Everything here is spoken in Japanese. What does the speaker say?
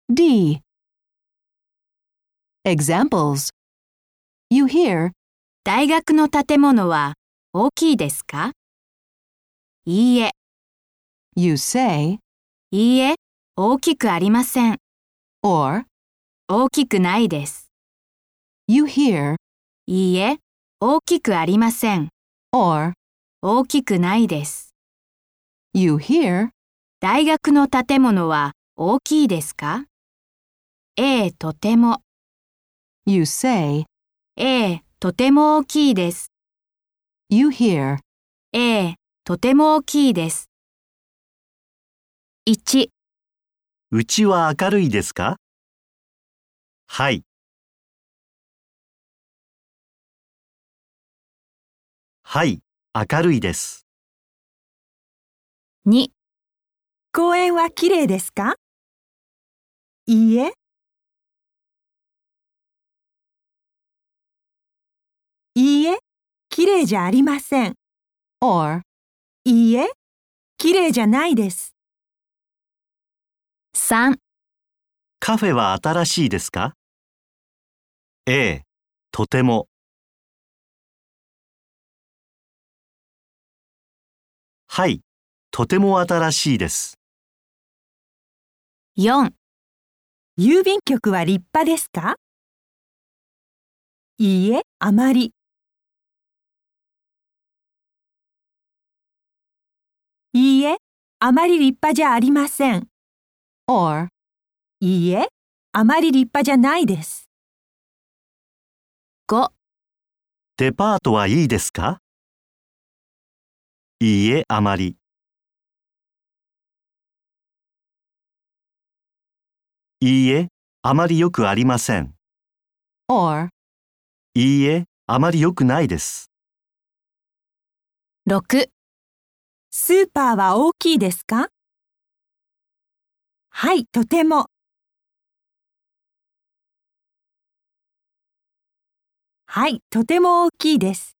D. Examples. You hear, 大学の建物は大きいですか？いいえ、 you say, いいえ、大きくありません。 or 大きくないです。 you hear, いいえ、大きくありません。 or 大きくないです。 you hear, 大学の建物は大きいですか？とても。 you say, とても大きいです。 you hear. とても大きいです。1、 うちは明るいですか？はい。はい、明るいです。 2、 公園はきれいですか？いいえ。いいえ、きれいじゃありません。 or いいえ、きれいじゃないです。 3、 カフェは新しいですか？とても。はい、とても新しいです。 4、 郵便局は立派ですか？いいえ、あまり。いいえ、あまり立派じゃありません。 or いいえ、あまり立派じゃないです。 5、 デパートはいいですか？いいえ、あまり。いいえ、あまりよくありません。 or いいえ、あまりよくないです。 6、 スーパーは大きいですか？はい、とても。はい、とても大きいです。